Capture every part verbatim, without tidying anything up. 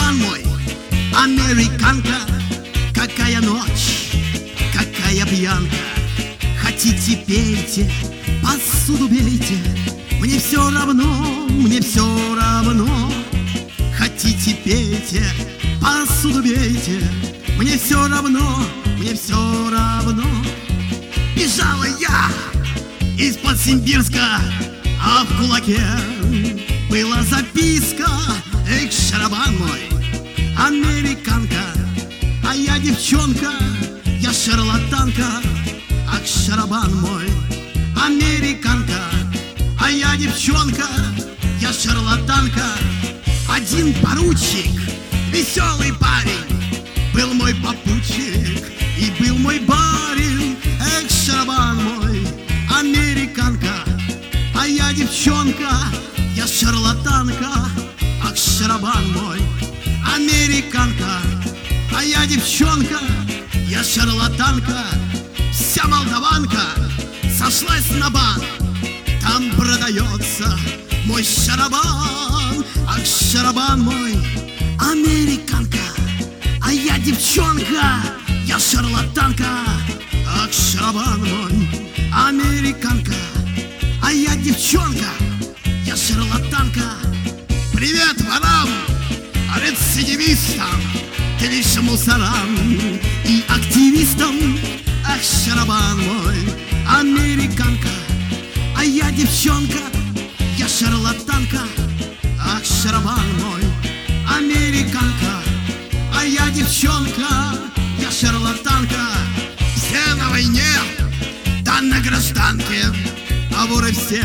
шарабан мой, американка. Какая ночь, какая пьянка. Хотите, пейте, посуду бейте, мне все равно, мне все равно. Хотите, пейте, посуду бейте, мне все равно, мне все равно. Бежала я из-под Симбирска, а в кулаке была записка. Эх, шарабан мой, американка, а я девчонка, я шарлатанка. Ах, шарабан мой, американка, а я девчонка, я шарлатанка. Один поручик, веселый парень, был мой попутчик и был мой барин. Эх, шарабан мой, американка, а я девчонка, я шарлатанка. Ах, шарабан мой, американка, а я девчонка, я шарлатанка. Вся молдаванка сошлась на бан, там продается мой шарабан. Ах, шарабан мой, американка, а я девчонка, я шарлатанка. Ах, шарабан мой, американка, а я девчонка, я шарлатанка. Привет ворам, рецидивистам, клише мусорам и активистам. Ах, шарабан мой, американка, а я девчонка, я шарлатанка. Ах, шарабан мой, американка, а я девчонка, я шарлатанка. Все на войне, да на гражданке, а воры все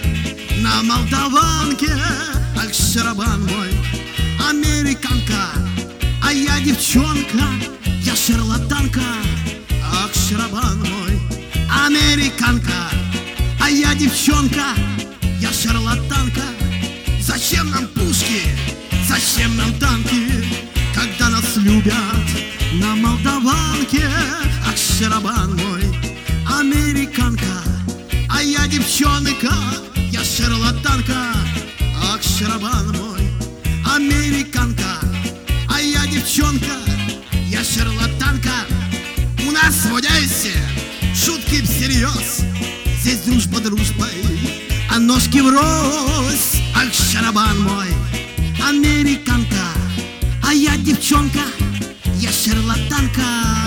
на молдаванке. Ах, шарабан мой, американка, а я девчонка, я шарлатанка. Ах, шарабан мой, американка, а я девчонка, я шарлатанка. Зачем нам пушки, зачем нам танки, когда нас любят на молдаванке? Ах, шарабан мой, американка, а я девчонка, я шарлатанка. Ах, шарабан мой, американка, а я девчонка, я шарлатанка. У нас в Одессе шутки всерьез, здесь дружба дружбой, а ножки врозь. Ах, шарабан мой, американка, а я девчонка, я шарлатанка.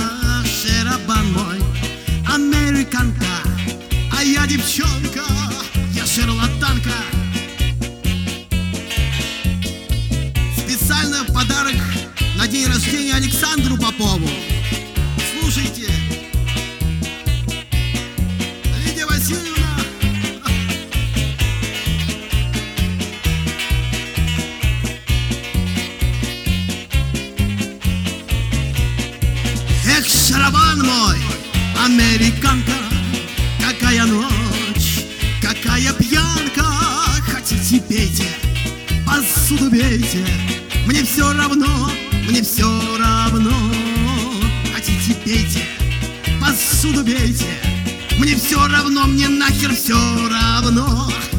Шарабан мой, американка, а я девчонка, я шарлатанка. Специально в подарок на день рождения Александру Попову. Слушайте, Лидия Васильевна. Эх, шарабан мой, американка, какая ночь, какая пьянка. Хотите, пейте, посуду бейте, мне все равно, мне все равно. Хотите, пейте, посуду бейте, мне все равно, мне нахер все равно.